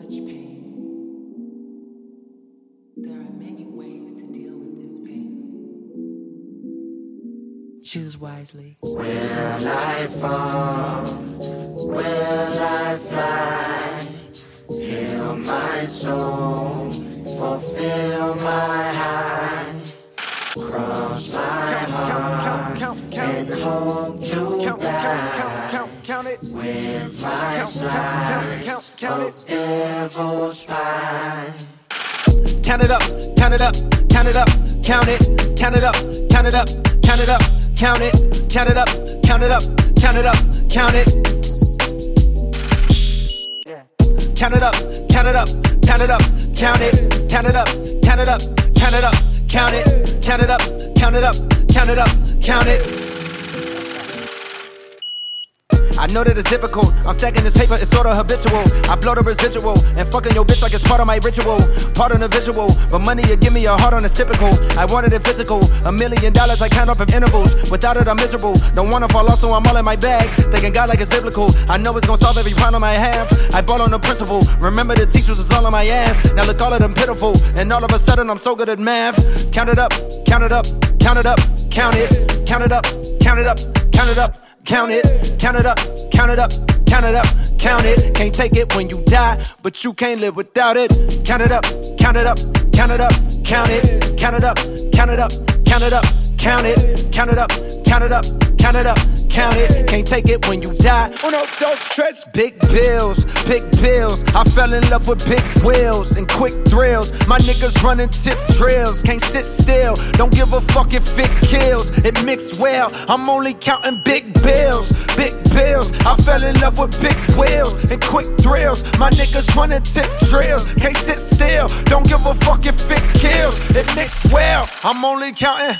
much pain. There are many ways to deal with this pain. Choose wisely. Will I fall? Will I fly? Heal my soul, fulfill my high. Cross my heart and hope to die with my slice of devil's spine. Count it up, count it up, count it up, count it, count it up, count it up, count it up, count it, count it up, count it up, count it up, count it. Count it up, count it up, count it up, count it, count it up, count it up, count it up, count it, count it up, count it up, count it up, count it. I know that it's difficult, I'm stacking this paper, it's sorta habitual. I blow the residual, and fucking your bitch like it's part of my ritual. Part of the visual, but money you give me a heart on it's typical. I wanted it physical, $1 million I count up in intervals. Without it I'm miserable, don't wanna fall off so I'm all in my bag. Thinking God like it's biblical, I know it's gonna solve every problem I have. I ball on the principle, remember the teachers was all on my ass. Now look all of them pitiful, and all of a sudden I'm so good at math. Count it up, count it up, count it up, count it, count it up, count it up, count it up. Count it, count it up, count it up, count it up, count it. Can't take it when you die, but you can't live without it. Count it up, count it up, count it up, count it, count it up, count it up, count it up, count it, count it up, count it up, count it up, count it. Can't take it when you die. Uno, dos, tres. Big bills, big bills. I fell in love with big wheels and quick thrills. My niggas running tip drills. Can't sit still. Don't give a fuck if it kills. It mixed well. I'm only counting big bills, big bills. I fell in love with big wheels and quick thrills. My niggas running tip drills. Can't sit still. Don't give a fuck if it kills. It mixed well. I'm only counting.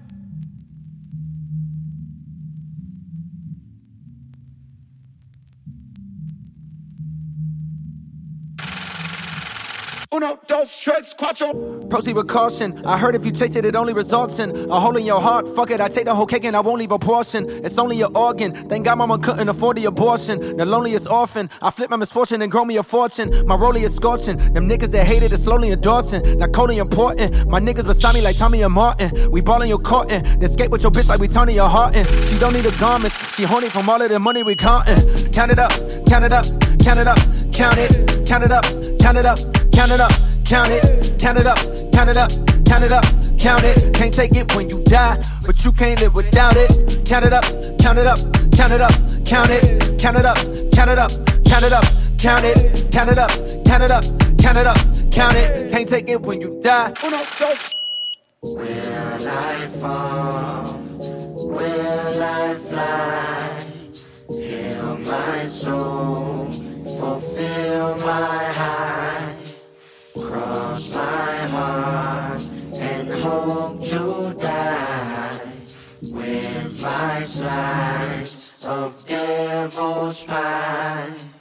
Uno, dos, tres, cuatro. Proceed with caution. I heard if you taste it, it only results in a hole in your heart. Fuck it, I take the whole cake and I won't leave a portion. It's only an organ. Thank God mama couldn't afford the abortion. The loneliest orphan. I flip my misfortune and grow me a fortune. My rollie is scorching. Them niggas that hated it slowly endorsing. Not coldly important. My niggas beside me like Tommy and Martin. We ballin' your courtin'. Then skate with your bitch like we Tony your Harton. She don't need the garments. She horny from all of the money we countin'. Count it up, count it up, count it up, count it, count it up, count it up. Count it up, count it, count it up, count it up, count it up, count it. Can't take it when you die, but you can't live without it. Count it up, count it up, count it up, count it, count it up, count it up, count it up, count it, count it up, count it up, count it up, count it. Can't take it when you die. Uno, dos. Will I fall? Will I fly? Heal my soul, fulfill my high. Cross my heart and hope to die with my slice of devil's pie.